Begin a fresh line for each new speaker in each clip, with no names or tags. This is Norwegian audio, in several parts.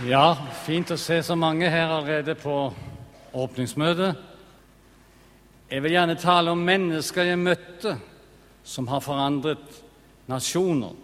Ja, fint å se så mange her allerede på åpningsmøtet. Jeg vil gjerne tale om mennesker jeg møtte som har forandret nasjoner.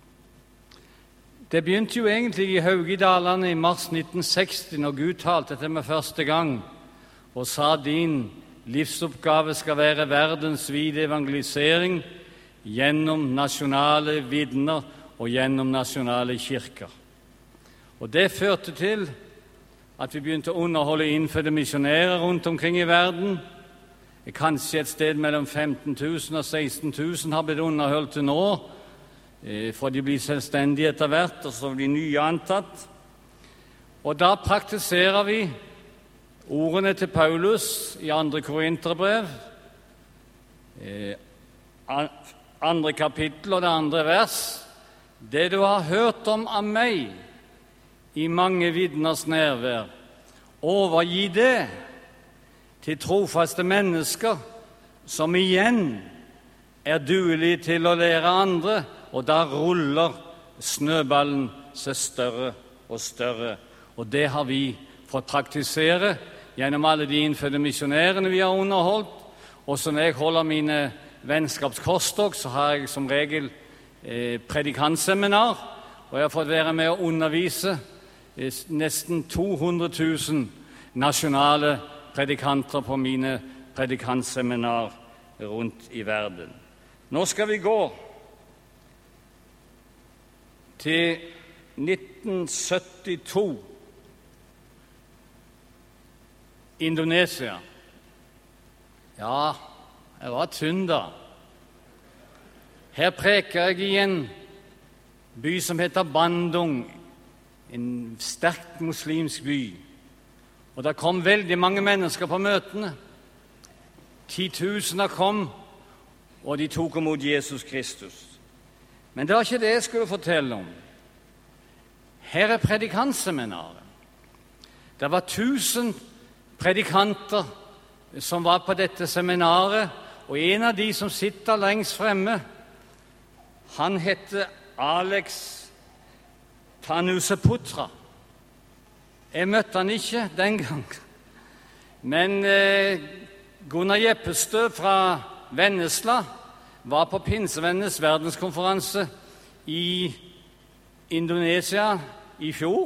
Det begynte jo egentlig i Haugidalene i mars 1960, når Gud talte til meg første gang og sa din livsoppgave skal være verdensvide evangelisering gjennom nasjonale vitner og gjennom nasjonale kirker. Og det førte til at vi begynte å underholde innfødte misjonærer rundt omkring i verden. Kanskje et sted mellom 15 000 og 16 000 har blitt underholdt til nå, for de blir selvstendige etter hvert, og så blir nye antatt. Og da praktiserer vi ordene til Paulus i 2. Korinterbrev, 2. kapittel og det 2. vers. Det du har hørt om av meg i mange vitners nærvær, overgi det til trofaste mennesker som igjen er duelige til å lære andre, og da ruller snøballen seg større og større. Og det har vi fått praktisere gjennom alle de innfødte misjonærene vi har underholdt. Og så når jeg holder mine vennskapskorstog, så har jeg som regel predikantseminar, og jeg har fått være med å undervise nesten 200 000 nasjonale predikanter på mine predikantseminar rundt i verden. Nå skal vi gå til 1972, Indonesia. Ja, jeg var tynn da. Her preker jeg i en by som heter Bandung, en sterkt muslimsk by. Og det kom veldig mange mennesker på møtene. 10 000 kom, og de tok imot Jesus Kristus. Men det var ikke det jeg skulle fortelle om. Her er predikantseminaret. Det var 1000 predikanter som var på dette seminaret, og en av de som sitter lengst fremme, han heter Alex Tanuseputra. Jeg møtte han ikke den gang, men Gunnar Jeppestø fra Vennesla var på Pinsevennenes verdenskonferanse i Indonesia i fjor.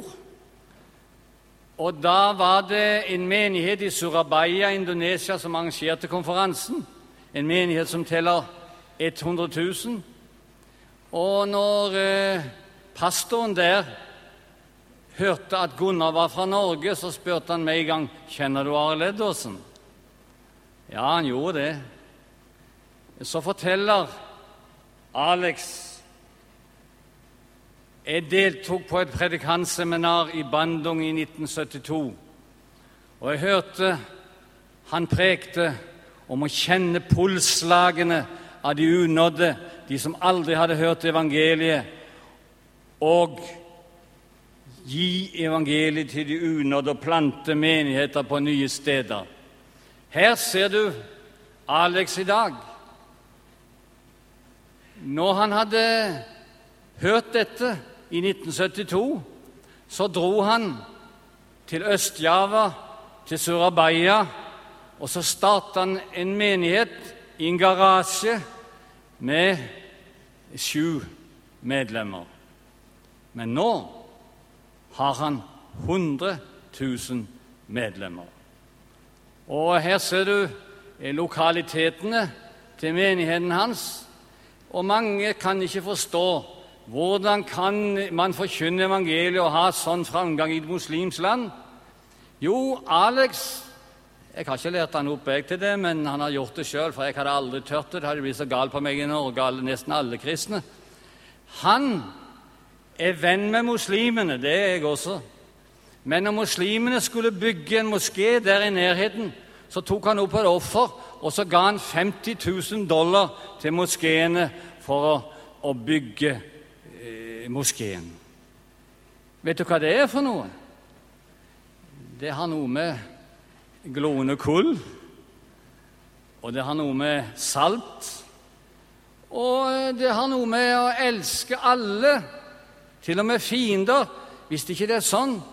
Og da var det en menighet i Surabaya, Indonesia, som arrangerte konferansen. En menighet som teller 100 000. Og når pastoren der hørte at Gunnar var fra Norge, så spurte han meg en gang, kjenner du Arild Edvardsen? Ja, han gjorde det. Så forteller Alex, jeg deltok på et predikantseminar i Bandung i 1972, og jeg hørte han prekte om å kjenne pulslagene av de unådde, de som aldri hadde hørt evangeliet, og gi evangeliet til de unådde og plante menigheter på nye steder. Her ser du Alex i dag. Når han hadde hørt dette i 1972, så dro han til Øst-Java, til Surabaya, og så startet han en menighet i en garasje med 7 medlemmer. Men nå har han 100 000 medlemmer. Og her ser du lokalitetene til menigheten hans, og mange kan ikke forstå hvordan kan man forkynne evangeliet og ha sånn framgang i et muslimsk land. Jo, Alex, jeg har ikke lært han opp til det, men han har gjort det selv, for jeg hadde aldri tørt det. Det hadde blitt så galt på meg i Norge, nesten alle kristne. Han er venn med muslimene, det er jeg også. Men når muslimene skulle bygge en moské der i nærheten, så tok han opp et offer, og så ga han $50 000 til moskéene for å bygge moskeen. Vet du hva det er for noe? Det har noe med glående kull, og det har noe med salt, og det har noe med å elske alle, til og med fiender. Hvis det ikke er sånn,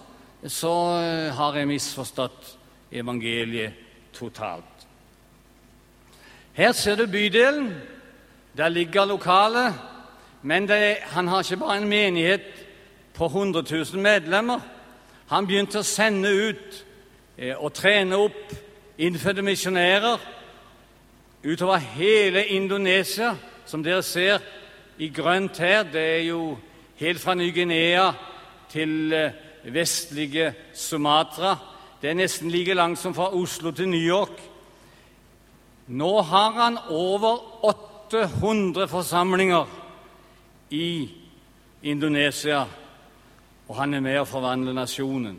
så har jeg misforstått evangeliet totalt. Her ser du bydelen, der ligger lokalet, men han har ikke bare en menighet på 100 000 medlemmer. Han begynte å sende ut og trene opp innfødte misjonærer utover hele Indonesia, som dere ser i grønt her. Det er jo helt fra Ny-Guinea til vestlige Sumatra. Det er nesten like langt som fra Oslo til New York. Nå har han over 800 forsamlinger i Indonesia, og han er med å forvandle nasjonen.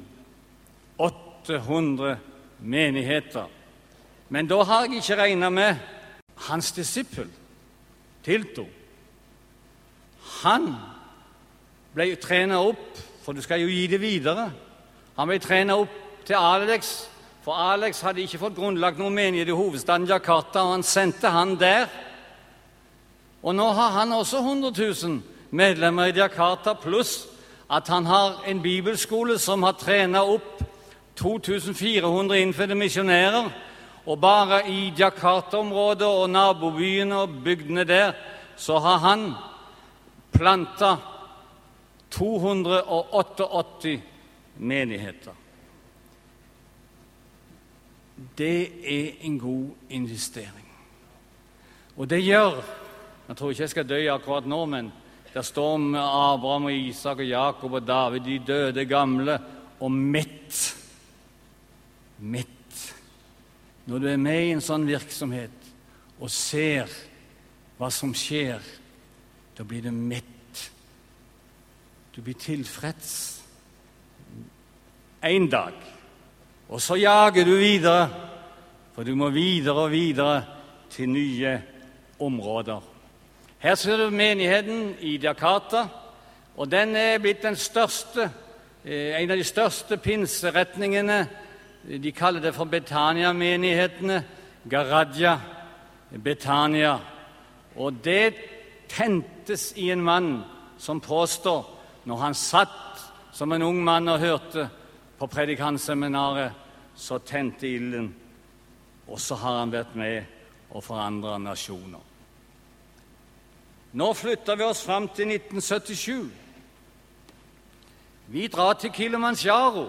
800 menigheter. Men da har jeg ikke regnet med hans disippel, Tilto. Han ble trenet opp, for du skal jo gi det videre. Han ble trenet opp til Alex, for Alex hadde ikke fått grunnlagt noen menighet i hovedstaden Jakarta, og han sendte han der. Og nå har han også 100 000 medlemmer i Jakarta, pluss at han har en bibelskole som har trenet opp 2400 innfødte misjonærer, og bare i Jakarta-området og nabobyene og bygdene der, så har han plantet 288 menigheter. Det er en god investering. Og det gjør, jeg tror ikke jeg skal dø akkurat nå, men det står om Abraham og Isak og Jakob og David, de døde gamle og mett. Mett. Når du er med i en sånn virksomhet og ser hva som skjer, da blir du mett. Du blir tilfreds en dag, og så jager du videre, for du må videre og videre til nye områder. Her ser du menigheten i Jakarta, og den er blitt den største, en av de største pinseretningene. De kaller det for Betania-menighetene, Garaja, Betania. Og det tentes i en mann som påstår, når han satt som en ung mann og hørte på predikantseminaret, så tente ilden, og så har han vært med å forandre nasjoner. Nå flytter vi oss fram til 1977. Vi drar til Kilimanjaro,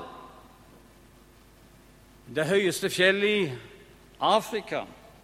det høyeste fjellet i Afrika.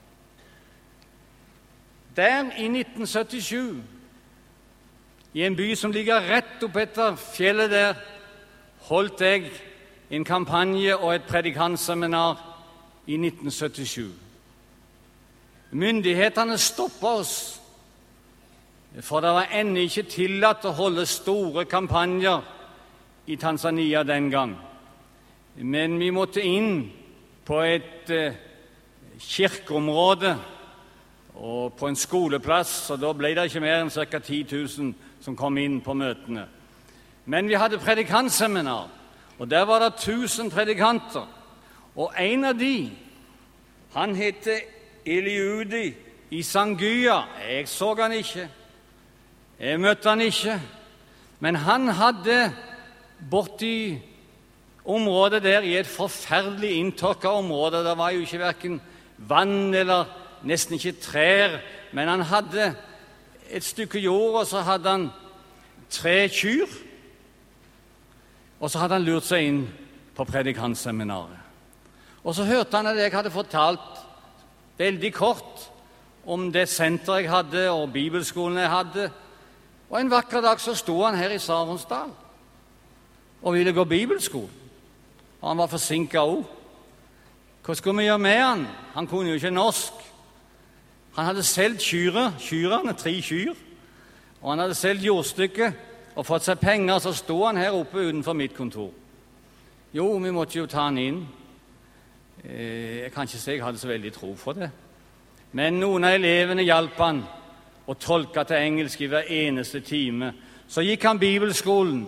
Der i 1977, i en by som ligger rett opp etter fjellet der, holdt jeg en kampanje og et predikantseminar i 1977. Myndighetene stoppet oss, for det var ennå ikke tillatt å holde store kampanjer i Tanzania den gang. Men vi måtte inn på et kirkeområde og på en skoleplass, og da ble det ikke mer enn ca. 10 000 som kom inn på møtene. Men vi hadde predikantseminar, og der var det 1000 predikanter. Og en av de, han heter Eliudi i Sangua. Jeg så han ikke, jeg møtte han ikke, men han hadde borti området der i et forferdelig inntørket område. Det var jo ikke hverken vann eller nesten ikke trær, men han hadde et stykke jord, og så hadde han 3 kyr, og så hadde han lurt seg inn på predikantseminaret. Og så hørte han at jeg hadde fortalt veldig kort om det senteret jeg hadde, og bibelskolen jeg hadde, og en vakker dag så sto han her i Saronsdal og ville gå bibelskolen. Og han var forsinket også. Hva skulle vi gjøre med han? Han kunne jo ikke norsk. Han hadde solgt kyrene, 3 kyr, og han hadde solgt jordstykket og fått seg penger, så sto han her oppe utenfor mitt kontor. Jo, vi måtte jo ta han inn. Jeg kan ikke si jeg hadde så veldig tro for det. Men noen av elevene hjalp han og tolket til engelsk i hver eneste time. Så gikk han bibelskolen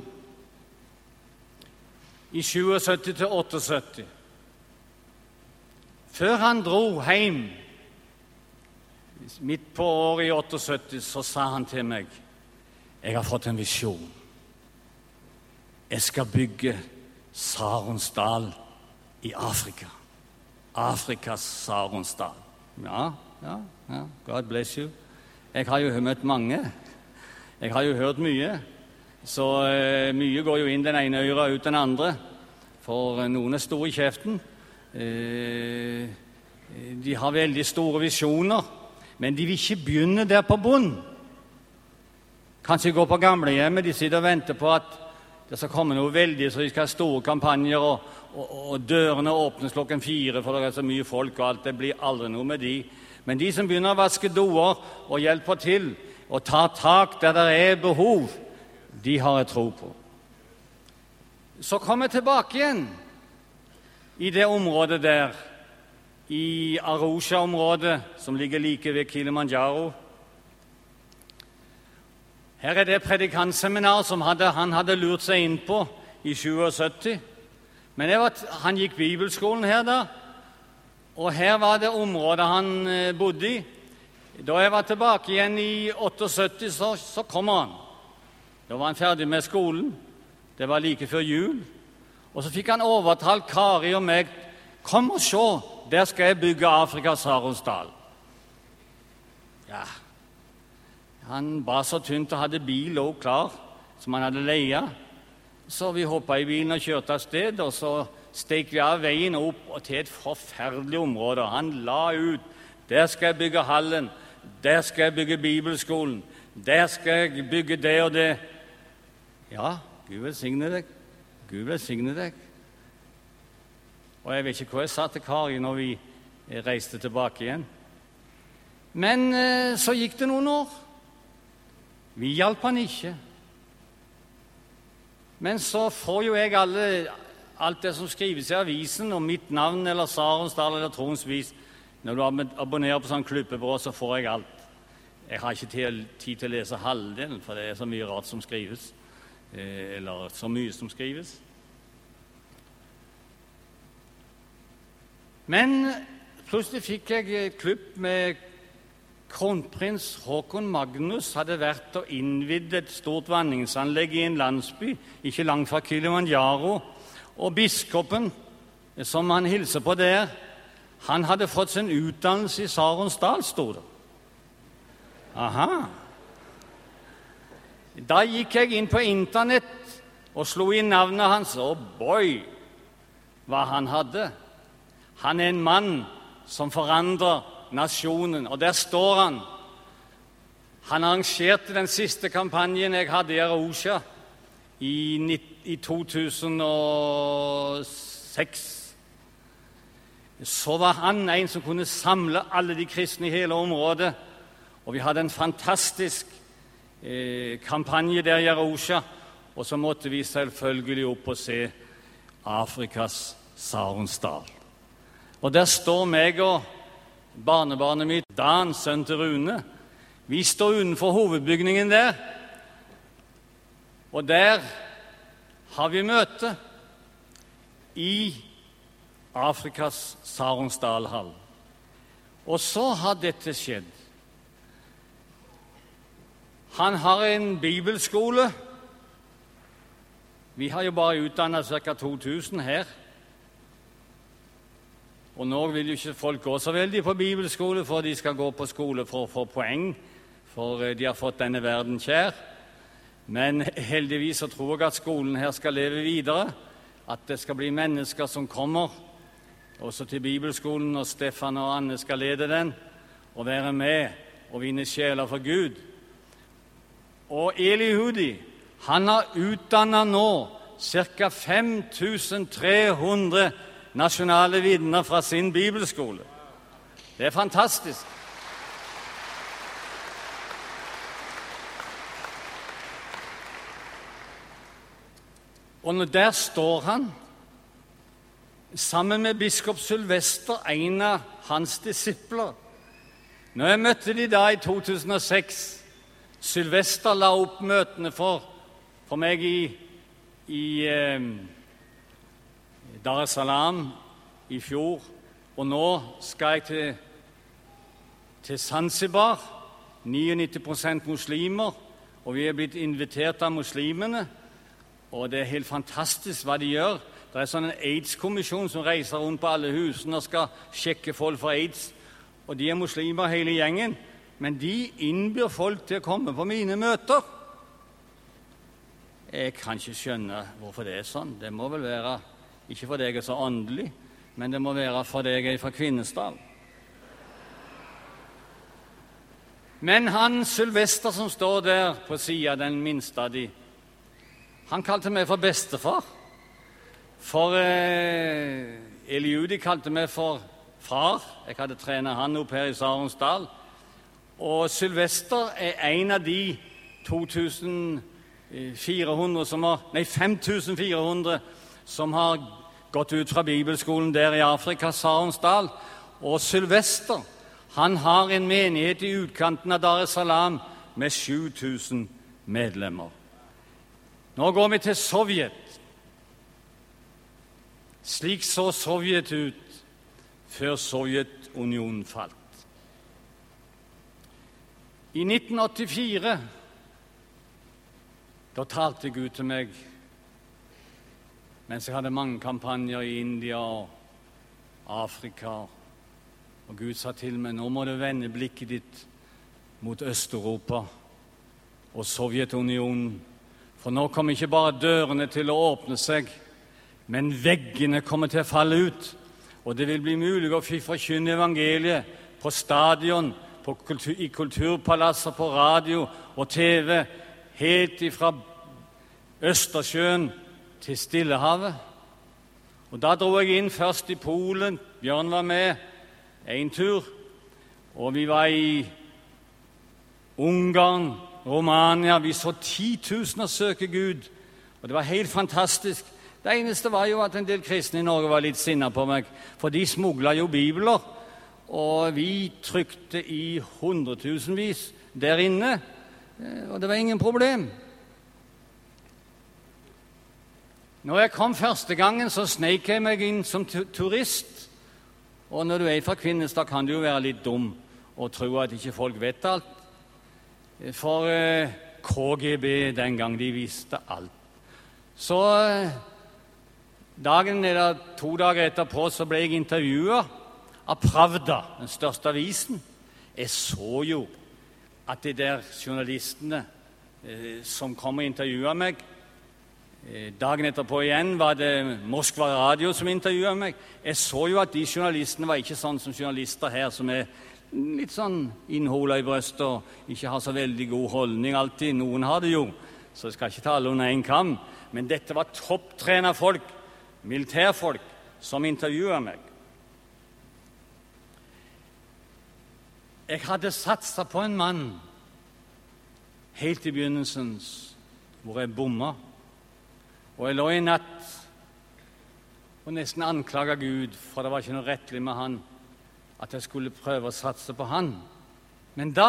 i 77 til 78. Før han dro hjem, midt på året i 78, så sa han til meg, jeg har fått en visjon. Jeg skal bygge Saronsdal i Afrika. Afrikas Saronsdal. Ja, God bless you. Jeg har jo møtt mange. Jeg har jo hørt mye. Så mye går jo inn den ene øra ut den andre. For noen store i kjeften. De har veldig store visjoner, men de vil ikke begynne der på bunn. Kanskje gå på gamlehjemmet, de sitter og venter på at det skal komme noe veldig, så de skal ha store kampanjer, og dørene åpnes 4:00, for det er så mye folk, og alt, det blir aldri noe med de. Men de som begynner å vaske doer og hjelper til, og tar tak der det er behov, de har jeg tro på. Så kommer jeg tilbake igjen i det området der, i Arusha-området, som ligger like ved Kilimanjaro. Her er det predikantseminar som han hadde lurt seg inn på i 77. Men han gikk bibelskolen her da, og her var det området han bodde i. Da jeg var tilbake igjen i 78, så kommer han. Da var han ferdig med skolen. Det var like før jul. Og så fikk han overtalt Kari og meg, kom og se, der skal jeg bygge Afrikas Saronsdal. Ja, han var så tynt og hadde bil også klar, som han hadde leia. Så vi hoppet i bilen og kjørte av sted, og så stek vi av veien opp og til et forferdelig område. Han la ut, der skal jeg bygge hallen, der skal jeg bygge bibelskolen, der skal jeg bygge det og det. Ja, Gud velsigne deg. Gud velsigne deg. Og jeg vet ikke hva jeg sa til Kari når vi reiste tilbake igjen. Men så gikk det noen år. Vi hjalp han ikke. Men så får jo jeg alt det som skrives i avisen om mitt navn eller Saronsdal eller Troens Vis. Når du abonnerer på sånn klubbebyrå, så får jeg alt. Jeg har ikke tid til å lese halvdelen, for det er så mye rart som skrives. Eller så mye som skrives. Men plutselig fikk jeg et klipp med kronprins Håkon Magnus hadde vært og innvidd et stort vanningsanlegg i en landsby, ikke langt fra Kilimanjaro, og biskopen, som han hilser på der, han hadde fått sin utdannelse i Saronsdal, stod det. Aha. Da gikk jeg inn på internett og slo inn navnet hans, og boy, hva han hadde. Han er en mann som forandrer nasjonen, og der står han. Han arrangerte den siste kampanjen jeg hadde i Arusha i 2006. Så var han en som kunne samle alle de kristne i hele området, og vi hadde en fantastisk kampanje der i Arusha, og så måtte vi selvfølgelig opp og se Afrikas Saronsdal. Og der står meg og barnebarnet mitt, Dan, sønn til Rune. Vi står utenfor hovedbygningen der, og der har vi møte i Afrikas Saronsdal-hall. Og så har dette skjedd. Han har en bibelskole. Vi har jo bare utdannet ca. 2000 her. Og nå vil jo ikke folk gå så veldig på bibelskole, for de skal gå på skole for å få poeng, for de har fått denne verden kjær. Men heldigvis så tror jeg at skolen her skal leve videre, at det skal bli mennesker som kommer også til bibelskolen, og Stefan og Anne skal lede den, og være med og vinne sjeler for Gud. Og Eli Hudi, han har utdannet nå ca. 5300 nasjonale vitner fra sin bibelskole. Det er fantastisk. Og der står han, sammen med biskop Sylvester, en av hans disipler. Når jeg møtte de da i 2006, Sylvester la opp møtene for meg i Dar es Salaam i fjor, og nå skal jeg til Zanzibar, 99% muslimer, og vi er blitt invitert av muslimene, og det er helt fantastisk hva de gjør. Det er sånn en AIDS-kommisjon som reiser rundt på alle husene og skal sjekke folk for AIDS. Og de er muslimer hele gjengen, men de innbyr folk til å komme på mine møter. Jeg kan ikke skjønne hvorfor det er sånn. Det må vel være, ikke fordi jeg er så åndelig, men det må være fordi jeg er fra Kvinesdal. Men han Sylvester som står der på siden, den minste av de, han kalte meg for bestefar. For Eliudi kalte meg for far. Jeg hadde trenet han opp her i Saronsdal. Og Sylvester er en av de 5400 som har gått ut fra bibelskolen der i Afrika, Saronsdal. Og Sylvester, han har en menighet i utkanten av Dar es Salaam med 7000 medlemmer. Nå går vi til Sovjet. Slik så Sovjet ut før Sovjetunionen falt. I 1984, da talte Gud til meg, mens jeg hadde mange kampanjer i India og Afrika. Og Gud sa til meg, nå må du vende blikket ditt mot Øst-Europa og Sovjetunionen. For nå kommer ikke bare dørene til å åpne seg, men veggene kommer til å falle ut. Og det vil bli mulig å forkynne evangeliet på stadion, i kulturpalasser, på radio og TV, helt ifra Østersjøen til Stillehavet. Og da dro jeg inn først i Polen. Bjørn var med en tur, og vi var i Ungarn, Romania. Vi så 10 000 søke Gud, og det var helt fantastisk. Det eneste var jo at en del kristne i Norge var litt sinna på meg, for de smugla jo bibler, og vi trykte i 100 000-vis der inne, og det var ingen problem. Når jeg kom første gangen, så sneik jeg meg inn som turist. Og når du er fra Kvinesdal, kan du jo være litt dum og tro at ikke folk vet alt. For KGB den gang, de visste alt. Så dagen eller 2 dager etterpå så ble jeg intervjuet av Pravda, den største avisen. Jeg så jo at de der journalistene som kom og intervjuet meg, dagen etterpå igjen var det Moskva Radio som intervjuet meg. Jeg så jo at de journalistene var ikke sånn som journalister her, som er litt sånn innholet i brøstet og ikke har så veldig god holdning alltid. Noen har det jo, så jeg skal ikke ta alle under en kam. Men dette var topptrenet folk, militærfolk, som intervjuet meg. Jeg hadde satset på en mann helt i begynnelsen, hvor jeg bomma. Og jeg lå i natt og nesten anklaget Gud, for det var ikke noe rettelig med han, at jeg skulle prøve å satse på han. Men da,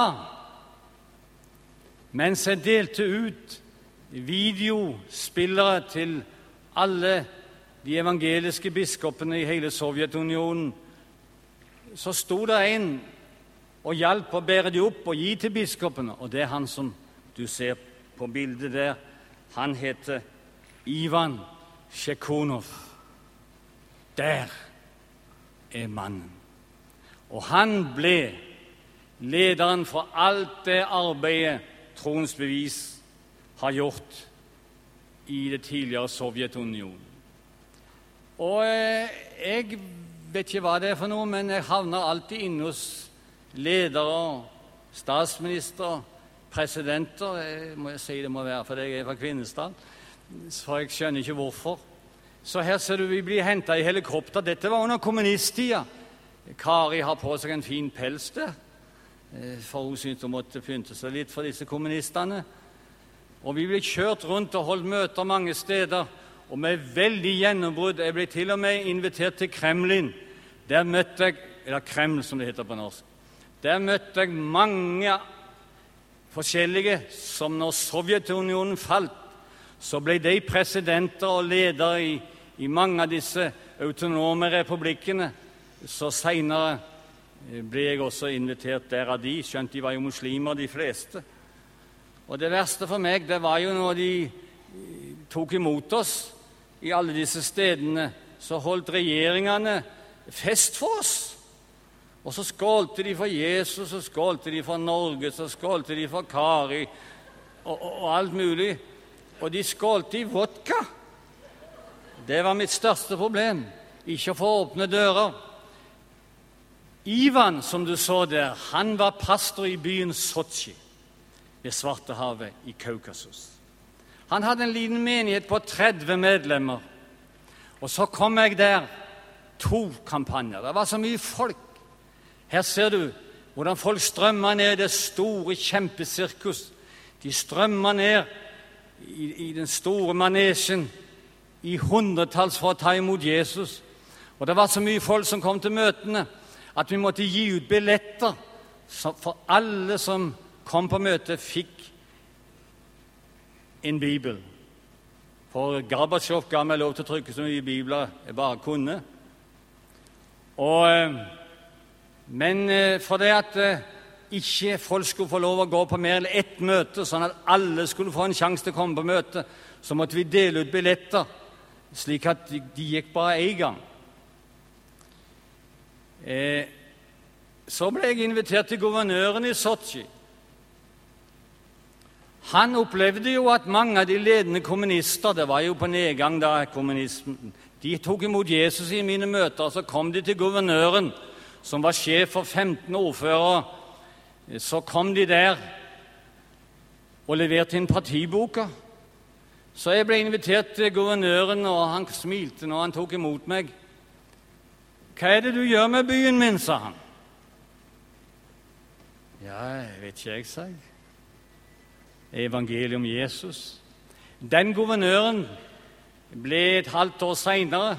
mens jeg delte ut videospillere til alle de evangeliske biskopene i hele Sovjetunionen, så sto det en og hjalp å bære de opp og gi til biskopene. Og det er han som du ser på bildet der. Han heter Ivan Shekunov. Der er mannen. Og han ble lederen for alt det arbeidet Troens Bevis har gjort i det tidligere Sovjetunionen. Og jeg vet ikke hva det er for noe, men jeg havner alltid inne hos ledere, statsminister, presidenter. Må jeg si det må være fordi jeg er fra Kvinesdal, for jeg skjønner ikke hvorfor. Så her ser du vi blir hentet i helikopter. Dette var under kommunisttida. Kari har på seg en fin pels der, for hun syntes hun måtte pynte seg litt for disse kommunistene. Og vi ble kjørt rundt og holdt møter mange steder, og med veldig gjennombrudd. Jeg ble til og med invitert til Kremlin. Der møtte jeg, eller Kreml som det heter på norsk, der møtte jeg mange forskjellige som når Sovjetunionen falt, så ble de presidenter og ledere i mange av disse autonome republikkene. Så senere ble jeg også invitert der av de, skjønt de var jo muslimer, de fleste. Og det verste for meg, det var jo når de tok imot oss i alle disse stedene, så holdt regjeringene fest for oss. Og så skålte de for Jesus, så skålte de for Norge, så skålte de for Kari og alt mulig. Og de skålte i vodka. Det var mitt største problem, ikke å få åpne dører. Ivan, som du så der, han var pastor i byen Sotsji ved Svartehavet i Kaukasus. Han hadde en liten menighet på 30 medlemmer. Og så kom jeg der, 2 kampanjer. Det var så mye folk. Her ser du hvordan folk strømmer ned i det store kjempesirkus. De strømmer ned i den store manesjen i hundretalls for å ta imot Jesus. Og det var så mye folk som kom til møtene at vi måtte gi ut billetter, for alle som kom på møtet fikk en bibel. For Gorbatsjov ga meg lov til å trykke så mye bibler jeg bare kunne. Men for det at ikke folk skulle få lov å gå på mer enn 1 møte, sånn at alle skulle få en sjanse til å komme på møte, så måtte vi dele ut billetter, slik at de gikk bare en gang. Så ble jeg invitert til guvernøren i Sotsji. Han opplevde jo at mange av de ledende kommunister, det var jo på nedgang da, kommunismen, de tok imot Jesus i mine møter, og så kom de til guvernøren, som var sjef for 15 ordførere. Så kom de der og leverte inn partiboka. Så jeg ble invitert til guvernøren, og han smilte når han tok imot meg. «Hva er det du gjør med byen min?» sa han. «Ja, jeg vet ikke jeg», sa jeg. «Evangeliet om Jesus». Den guvernøren ble et halvt år senere,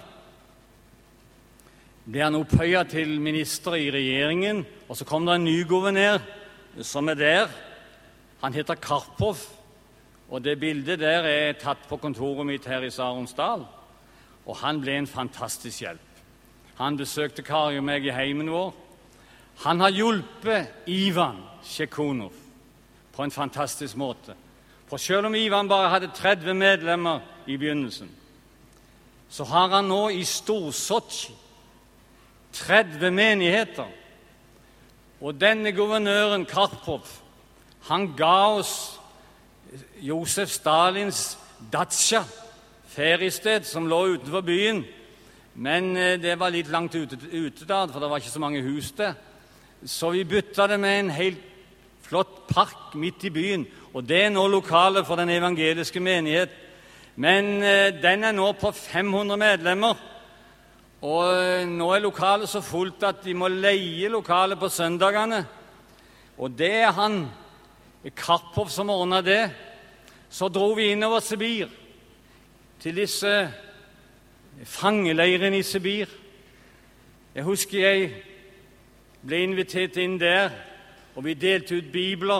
ble han opphøyet til minister i regjeringen, og så kom det en ny guvernør som er der. Han heter Karpov, og det bildet der er tatt på kontoret mitt her i Saronsdal, og han ble en fantastisk hjelp. Han besøkte Kari og meg i heimen vår. Han har hjulpet Ivan Shekunov på en fantastisk måte. For selv om Ivan bare hadde 30 medlemmer i begynnelsen, så har han nå i Stor-Sotsji 30 menigheter. Og denne guvernøren Karpov, han ga oss Josef Stalins Datsja, feriested som lå utenfor byen. Men det var litt langt ute da, for det var ikke så mange hus der. Så vi bytta det med en helt flott park midt i byen, og det er nå lokalet for den evangeliske menighet. Men den er nå på 500 medlemmer, og nå er lokalet så fullt at de må leie lokalet på søndagene. Og det er han, Karpov, som ordnet det. Så dro vi innover Sibir, til disse fangeleirene i Sibir. Jeg husker jeg ble invitert inn der, og vi delte ut bibler.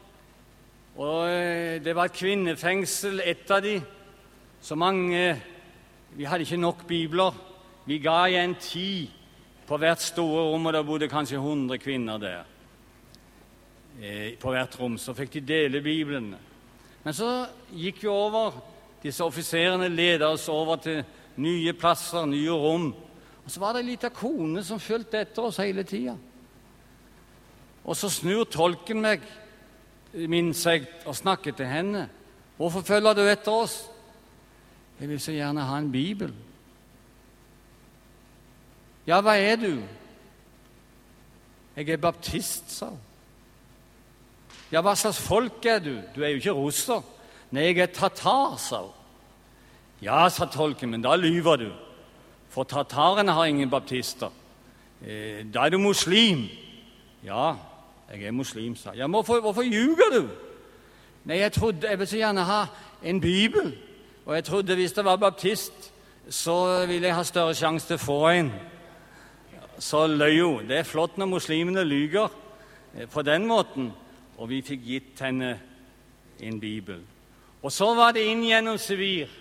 Og det var et kvinnefengsel, et av de. Så mange, vi hadde ikke nok bibler. Vi ga igjen 10 på hvert store rom, og det bodde kanskje 100 kvinner der. På hvert rom, så fikk de dele Bibelen. Men så gikk vi over, disse offiserene ledet oss over til nye plasser, nye rom. Og så var det en liten kone som fulgte etter oss hele tiden. Og så snur tolken meg, minnes jeg, og snakket til henne. «Hvorfor følger du etter oss?» «Jeg vil så gjerne ha en bibel.» «Ja, hva er du?» «Jeg er baptist», sa hun. «Ja, hva slags folk er du?» «Du er jo ikke russer.» «Nei, jeg er tatar», sa hun. «Ja», sa tolken, «men da lyver du, for tatarene har ingen baptister. Da er du muslim.» «Ja, jeg er muslim», sa jeg. «Ja, hvorfor ljuger du?» «Nei, jeg trodde jeg ville så gjerne ha en bibel, og jeg trodde hvis det var baptist, så ville jeg ha større sjanse til å få en.» Så løy hun. Det er flott når muslimene lyger på den måten, og vi fikk gitt henne en bibel. Og så var det inn gjennom Sibir.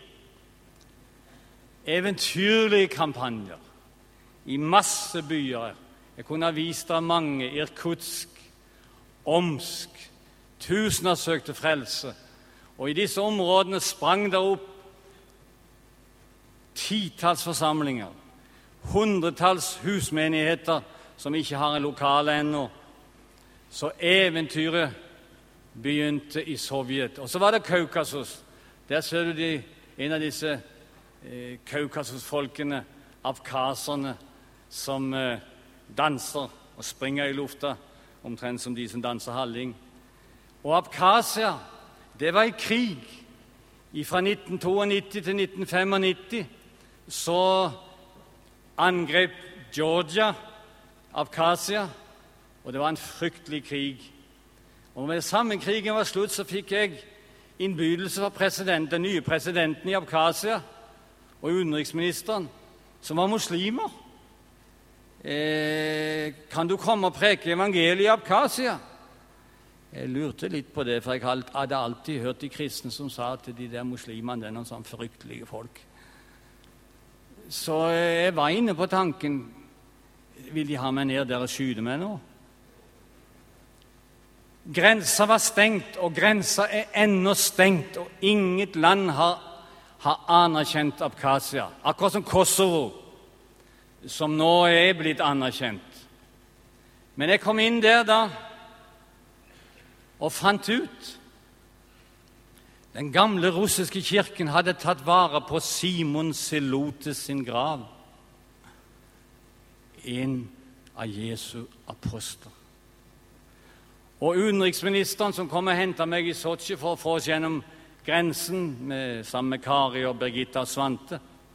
Eventyrlige kampanjer i masse byer. Jeg kunne ha vist deg mange. Irkutsk, Omsk. Tusener søkte frelse. Og i disse områdene sprang det opp titalls forsamlinger, hundretalls husmenigheter som ikke har en lokale ennå. Så eventyret begynte i Sovjet. Og så var det Kaukasus. Der ser du en av disse Kaukasus-folkene, abkhaserne, som danser og springer i lufta, omtrent som de som danser halling. Og Abkhasia, det var i krig. Fra 1992 til 1995 så angrep Georgia Abkhasia, og det var en fryktelig krig. Og med samme krigen var slutt, så fikk jeg innbydelse fra den nye presidenten i Abkhasia og utenriksministeren, som var muslimer. Kan du komme og preke evangeliet i Abkhasia? Jeg lurte litt på det, for jeg hadde alltid hørt de kristne som sa til de der muslimene, det er noen sånn fryktelige folk. Så jeg var inne på tanken, vil de ha meg ned der og skyte meg nå? Grensa var stengt, og grensa er ennå stengt, og inget land har anerkjent Abkhasia, akkurat som Kosovo, som nå er blitt anerkjent. Men jeg kom inn der da, og fant ut den gamle russiske kirken hadde tatt vare på Simon Zelotes sin grav, en av Jesu apostler. Og utenriksministeren som kom og hentet meg i Sotsji for å få oss gjennom grensen sammen med Kari og Birgitta og Svante.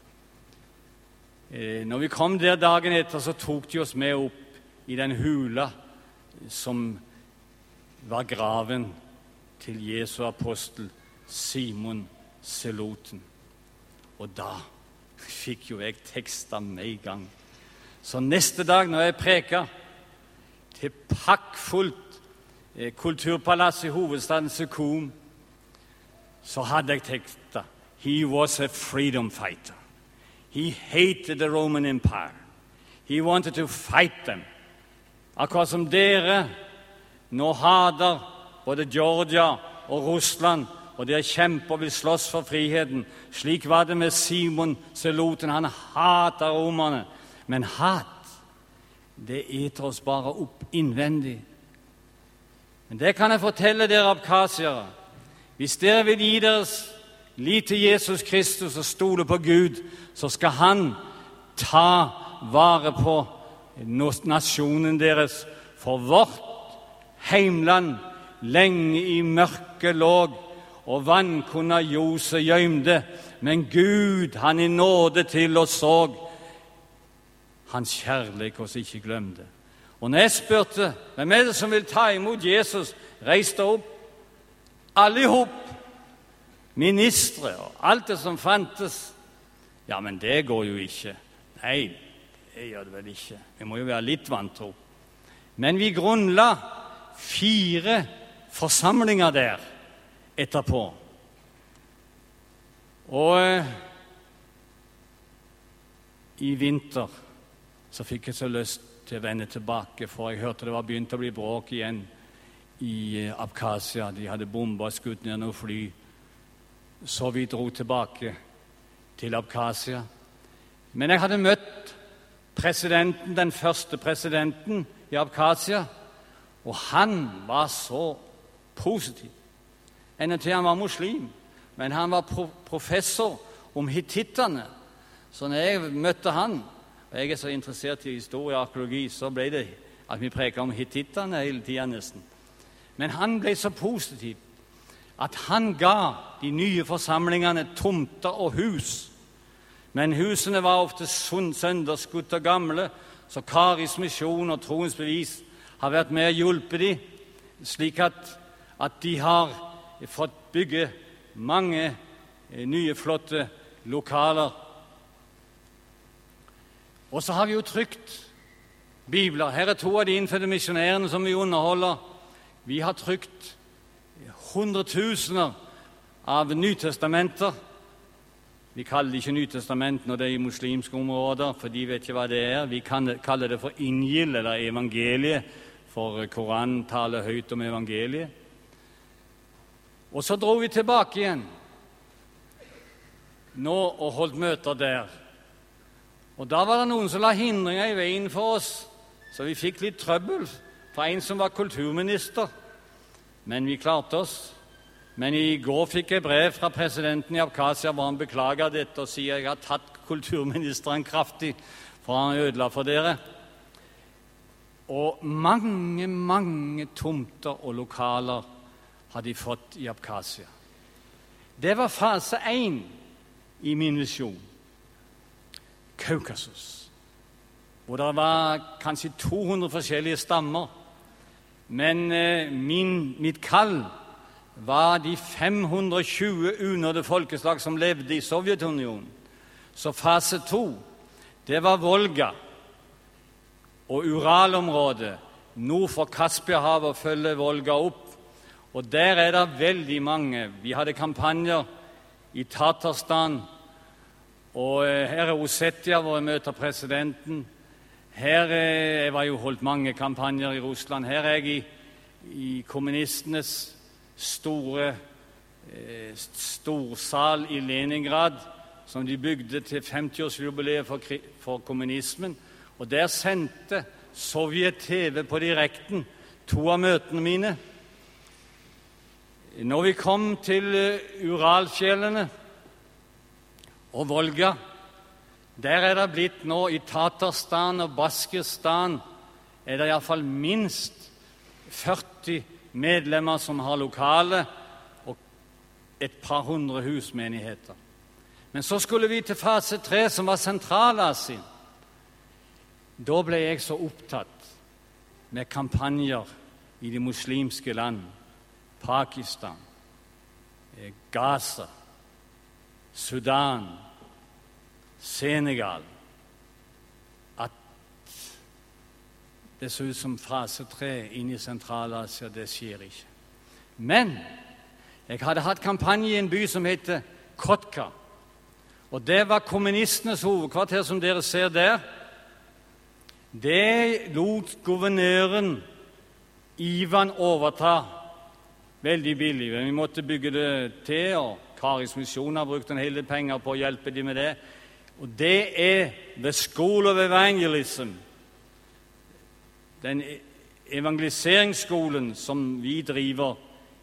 Når vi kom der dagen etter, så tok de oss med opp i den hula som var graven til Jesu apostel Simon Zeloten. Og da fikk jo jeg teksten med i gang. Så neste dag når jeg preket til pakkfullt kulturpalass i hovedstaden Sukhum, så hadde jeg teksten. He was a freedom fighter. He hated the Roman Empire. He wanted to fight them. Akkurat som dere nå hater både Georgia og Russland, og dere kjemper og vil slåss for friheten. Slik var det med Simon Zeloten. Han hater romerne. Men hat, det eter oss bare opp innvendig. Men det kan jeg fortelle dere abkhasiere. Hvis dere vil gi deres liv til Jesus Kristus og stole på Gud, så skal han ta vare på nasjonen deres. For vårt heimland lenge i mørket låg, og vannkonna ljose gjømte, men Gud, han i nåde til oss såg, hans kjærlighet oss ikke glemte. Og når jeg spurte, hvem er det som vil ta imot Jesus, reiste opp, allihop, ministre og alt det som fantes. Ja, men det går jo ikke. Nei, det gjør det vel ikke. Vi må jo være litt vantro. Men vi grunnla 4 forsamlinger der etterpå. Og i vinter så fikk jeg så lyst til å vende tilbake, for jeg hørte det var begynt å bli bråk igjen i Abkhasia. De hadde bomba og skutt ned noen fly. Så vi dro tilbake til Abkhasia. Men jeg hadde møtt presidenten, den første presidenten i Abkhasia, og han var så positiv. Enda til han var muslim, men han var professor om hittittene. Så når jeg møtte han, og jeg er så interessert i historie og arkeologi, så ble det at vi preker om hittittene hele tiden nesten. Men han ble så positiv at han ga de nye forsamlingene tomter og hus. Men husene var ofte sønderskutt og gamle, så Karis misjon og troens bevis har vært med å hjelpe dem, slik at de har fått bygge mange nye, flotte lokaler. Og så har vi jo trykt bibler. Her er 2 av de innfødte misjonærene som vi underholder. Vi har trykt 100 000 av Nytestamenter. Vi kaller det ikke Nytestament når det er i muslimske områder, for de vet ikke hva det er. Vi kaller det for Injil eller evangeliet, for Koranen taler høyt om evangeliet. Og så dro vi tilbake igjen. nå og holdt møter der. Og da var det noen som la hindringer i veien for oss, så vi fikk litt trøbbel fra en som var kulturminister. Men vi klarte oss. Men i går fikk jeg brev fra presidenten i Abkhazia hvor han beklager dette og sier jeg har tatt kulturministeren kraftig, for han ødela for dere. Og mange tomter og lokaler har de fått i Abkhazia. Det var fase 1 i min visjon. Kaukasus, hvor det var kanskje 200 forskjellige stammer. Men mitt kall var de 520 unådde folkeslag som levde i Sovjetunionen. Så fase 2, det var Volga og Uralområdet nord for Kaspiahavet og følge Volga opp. Og der er det veldig mange. Vi hadde kampanjer i Tatarstan, og her er Ossetia, hvor jeg møter presidenten. Her jeg var jo holdt mange kampanjer i Russland. Her er jeg i kommunistenes storsal i Leningrad, som de bygde til 50-årsjubileet for kommunismen. Og der sendte Sovjet TV på direkten 2 av møtene mine. Når vi kom til Uralfjellene og Volga, der er det blitt nå i Tatarstan og Baskistan er det i hvert fall minst 40 medlemmer som har lokale og et par hundre husmenigheter. Men så skulle vi til fase 3, som var Sentral-Asien. Da ble jeg så opptatt med kampanjer i de muslimske land, Pakistan, Gaza, Sudan, Senegal, at det så ut som fase 3 inn i Sentral-Asia, det skjer ikke. Men jeg hadde hatt kampanje i en by som heter Kotka, og det var kommunistenes hovedkvarter, som dere ser der. Det lot guvernøren Ivan overta veldig billig. Vi måtte bygge det til, og Karis Misjon har brukt en hel del penger på å hjelpe dem med det. Og det er The School of Evangelism, den evangeliseringsskolen som vi driver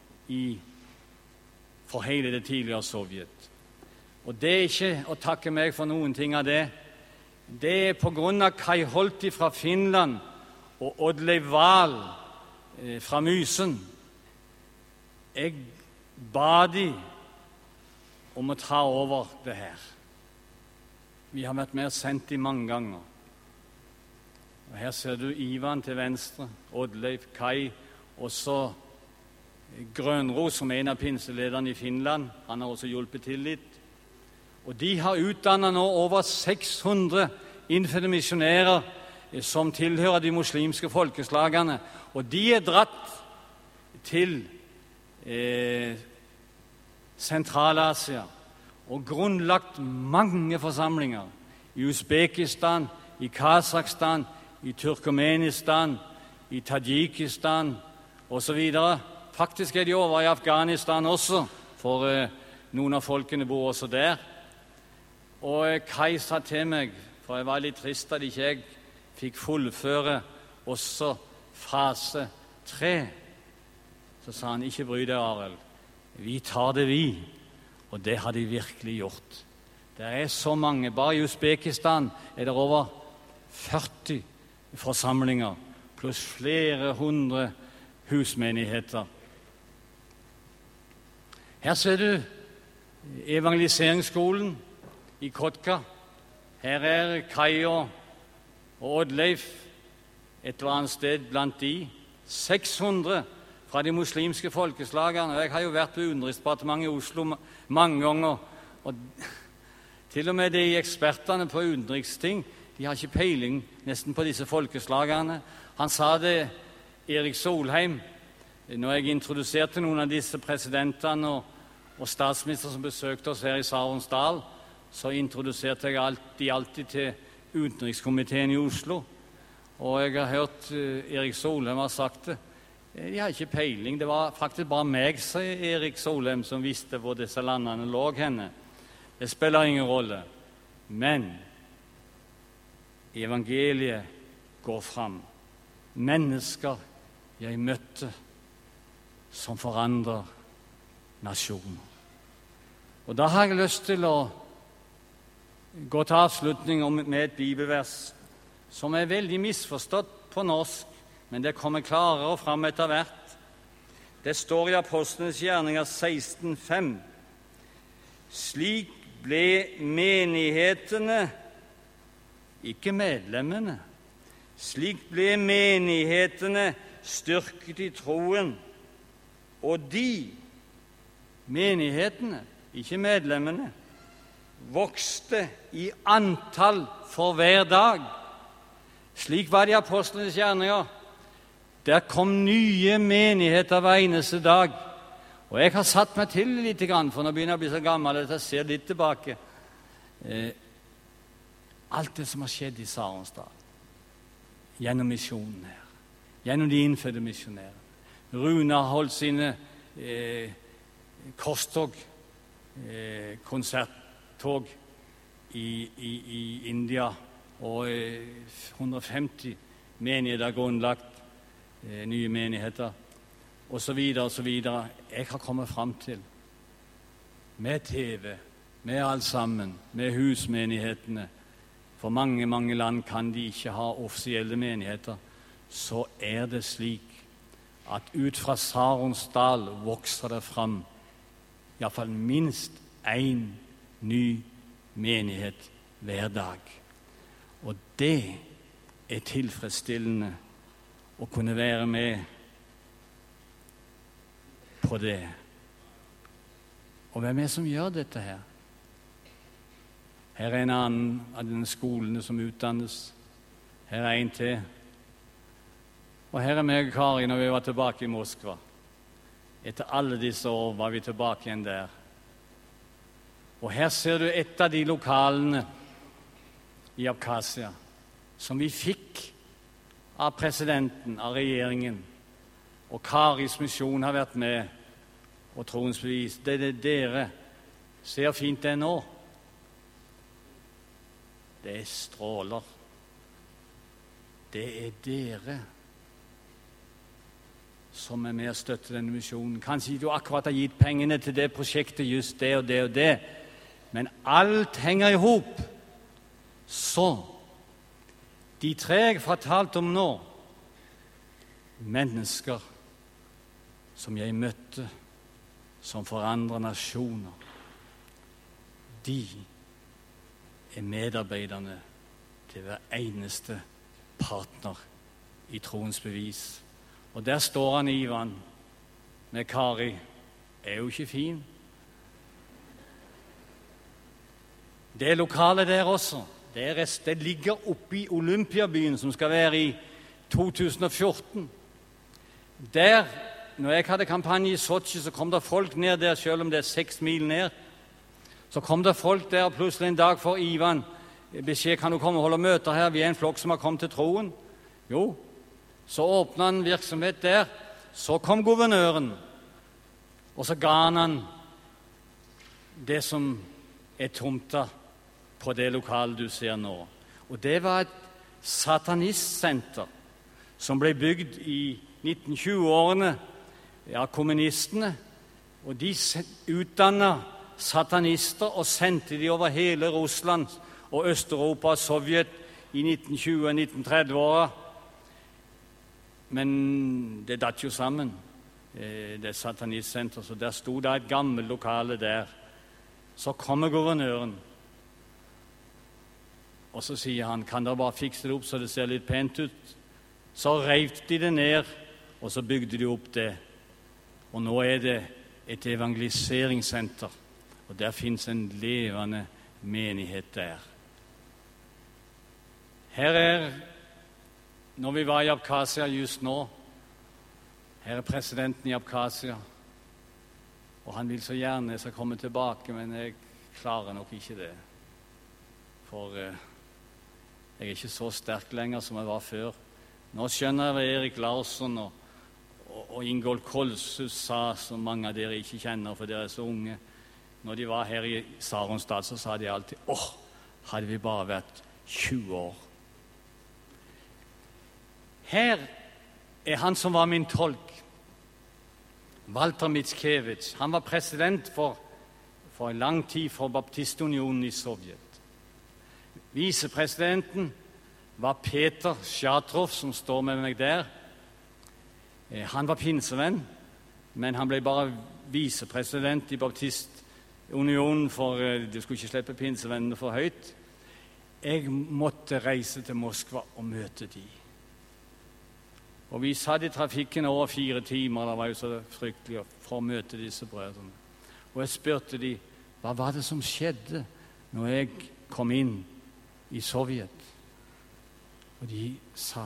for hele det tidligere Sovjet. Og det er ikke å takke meg for noen ting av det. Det er på grunn av Kai Holti fra Finland og Oddleif Wahl fra Mysen. Jeg ba de om å ta over det her. Vi har vært med og sendt de mange ganger. Og her ser du Ivan til venstre, Oddleif, Kai, og så Grønros, som er en av pinselederne i Finland. Han har også hjulpet til litt. Og de har utdannet nå over 600 innfødte misjonærer som tilhører de muslimske folkeslagene. Og de er dratt til Sentral-Asia og grunnlagt mange forsamlinger i Usbekistan, i Kasakhstan, i Turkmenistan, i Tajikistan osv. Faktisk er de over i Afghanistan også, for noen av folkene bor også der. Og Kai sa til meg, for jeg var litt trist at ikke jeg fikk fullføre også fase 3, så sa han, ikke bry deg, Arild, vi tar det vi. Og det har de virkelig gjort. Det er så mange. Bare i Usbekistan er det over 40 forsamlinger, pluss flere hundre husmenigheter. Her ser du evangeliseringsskolen i Kotka. Her er Kai og Oddleif et eller annet sted blant de. 600 fra de muslimske folkeslagene. Jeg har jo vært på Utenriksdepartementet i Oslo mange ganger, og til og med de ekspertene på utenriksting, de har ikke peiling nesten på disse folkeslagene. Han sa det, Erik Solheim, når jeg introduserte noen av disse presidentene og statsminister som besøkte oss her i Saronsdal, så introduserte jeg de alltid til utenrikskomiteen i Oslo. Og jeg har hørt Erik Solheim ha sagt det. De har ikke peiling. Det var faktisk bare meg, sier Erik Solheim, som visste hvor disse landene lå henne. det spiller ingen rolle. Men evangeliet går fram. Mennesker jeg møtte som forandrer nasjoner. Og da har jeg lyst til å gå til avslutning med et bibelvers som er veldig misforstått på norsk, men det kommer klarere fram etter hvert. Det står i Apostlenes gjerninger 16,5. Slik ble menighetene, ikke medlemmene, slik ble menighetene styrket i troen, og de, menighetene, ikke medlemmene, vokste i antall for hver dag. Slik var det i Apostlenes gjerninger. Der kom nye menigheter hver eneste dag. Og jeg har satt meg til litt, for nå begynner jeg å bli så gammel at jeg ser litt tilbake. Alt det som har skjedd i Saronsdal, gjennom misjonen her, gjennom de innfødte misjonærene. Rune har holdt sine korstog, konserttog i India, og 150 menigheter grunnlagt, nye menigheter, og så videre og så videre. Jeg har kommet fram til, med TV, med alt sammen, med husmenighetene, for mange, mange land kan de ikke ha offisielle menigheter, så er det slik at ut fra Saronsdal vokser det fram i hvert fall minst en ny menighet hver dag. Og det er tilfredsstillende å kunne være med på det. Og hvem er det som gjør dette her? Her er en annen av denne skolene som utdannes. Her er en til. Og her er meg og Kari når vi var tilbake i Moskva. Etter alle disse år var vi tilbake igjen der. Og her ser du et av de lokalene i Abkhazia som vi fikk av presidenten, av regjeringen. Og Karis misjon har vært med, og troens bevis. Det er det dere ser fint det nå. Det er stråler. Det er dere som er med å støtte denne misjonen. Kanskje du akkurat har gitt pengene til det prosjektet, just det og det og det, men alt henger i hop. Så de tre jeg fortalte om nå, mennesker som jeg møtte, som forandrer nasjoner, de er medarbeiderne til hver eneste partner i troens bevis. Og der står han, Ivan, med Kari. Er jo ikke fin. Det lokalet der også, det ligger oppe i Olympiabyen, som skal være i 2014. Der, når jeg hadde kampanje i Sochi, så kom det folk ned der, selv om det er 6 mil ned. Så kom det folk der, og plutselig en dag for Ivan beskjed, kan du komme og holde møter her? Vi er en flokk som har kommet til troen. Jo, så åpnet han virksomhet der. Så kom guvernøren, og så ga han det som er tomta på det lokalet du ser nå. Og det var et satanistsenter som ble bygd i 1920-årene av kommunistene, og de utdannet satanister og sendte de over hele Russland og Øst-Europa og Sovjet i 1920- og 1930-åra. Men det datt jo sammen, det satanistsenter, så der stod det et gammelt lokale der. Så kommer guvernøren, og så sier han, kan dere bare fikse det opp så det ser litt pent ut? Så reivte de det ned, og så bygde de opp det. Og nå er det et evangeliseringssenter, og der finnes en levende menighet der. Her er, når vi var i Abkhazia just nå, her er presidenten i Abkhazia, og han vil så gjerne jeg skal komme tilbake, men jeg klarer nok ikke det. For jeg er ikke så sterk lenger som jeg var før. Nå skjønner jeg hva Erik Larsson og Ingolf Kolshus sa, som mange av dere ikke kjenner, for dere er så unge. når de var her i Saronsdal, så sa de alltid, hadde vi bare vært 20 år. Her er han som var min tolk, Walter Mickiewicz. Han var president for en lang tid for Baptistunionen i Sovjet. Visepresidenten var Peter Sjatrov, som står med meg der. Han var pinsevenn, men han ble bare visepresident i Baptistunionen, for du skulle ikke slippe pinsevennene for høyt. Jeg måtte reise til Moskva og møte de. Og vi satt i trafikken over 4 timer, det var jo så fryktelig for å møte disse brødrene. Og jeg spurte de, hva var det som skjedde når jeg kom inn i Sovjet? Og de sa,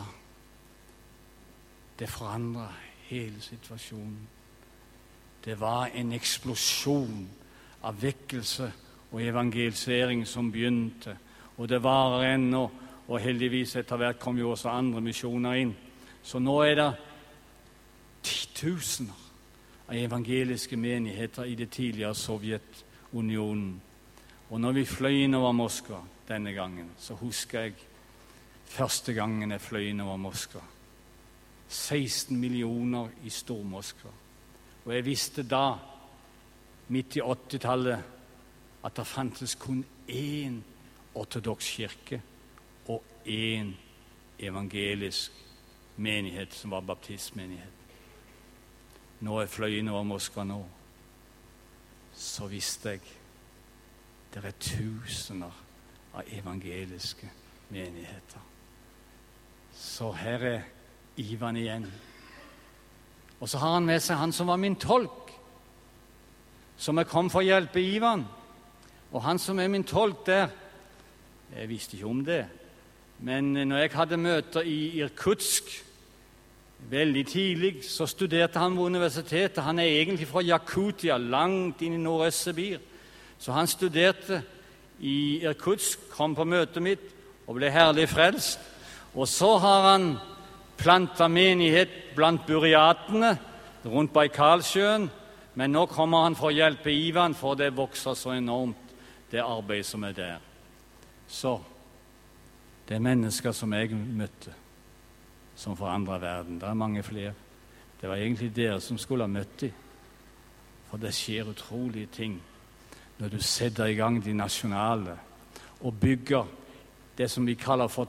det forandret hele situasjonen. Det var en eksplosjon av vekkelse og evangelisering som begynte. Og det varer ennå, og heldigvis etter hvert kom jo også andre misjoner inn. Så nå er det 10 000 av evangeliske menigheter i det tidligere Sovjetunionen. Og når vi fløy inn over Moskva denne gangen, så husker jeg første gangen jeg fløy inn over Moskva. 16 millioner i Stor-Moskva. Og jeg visste da, midt i 80-tallet, at det fantes kun 1 ortodoks kirke og 1 evangelisk menighet, som var baptistmenighet. Når jeg fløy inn over Moskva nå, så visste jeg det er tusener av evangeliske menigheter. Så her er Ivan igjen. Og så har han med seg han som var min tolk, som jeg kom for å hjelpe Ivan. Og han som er min tolk der, jeg visste ikke om det, men når jeg hadde møter i Irkutsk veldig tidlig, så studerte han på universitetet. Han er egentlig fra Jakutia, langt inn i Nordøst-Sibir. Så han studerte i Irkutsk, kom på møtet mitt og ble herlig frelst. Og så har han plantet menighet blant burjatene rundt Baikalsjøen, men nå kommer han for å hjelpe Ivan, for det vokser så enormt, det arbeidet som er der. Så det er mennesker som jeg møtte, som forandrer verden. Det er mange flere. Det var egentlig dere som skulle ha møtt dem. For det skjer utrolige ting når du setter i gang de nasjonale og bygger det som vi kaller for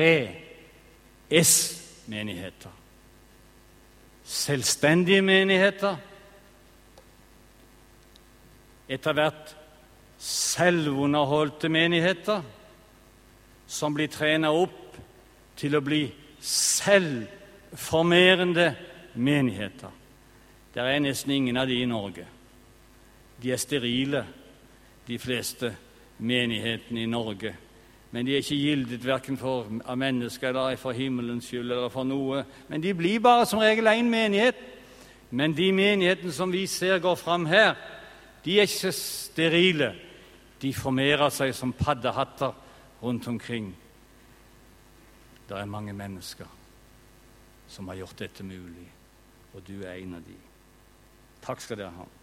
3S-menigheter. Selvstendige menigheter, etter hvert selvunderholdte menigheter, som blir trenet opp til å bli selvformerende menigheter. Det er nesten ingen av de i Norge. De er sterile, de fleste menighetene i Norge. Men de er ikke gildet hverken av mennesker eller for himmelens skyld eller for noe. Men de blir bare som regel en menighet. Men de menighetene som vi ser går fram her, de er ikke sterile. De formerer seg som paddehatter rundt omkring. Det er mange mennesker som har gjort dette mulig, og du er en av de. Takk skal dere ha.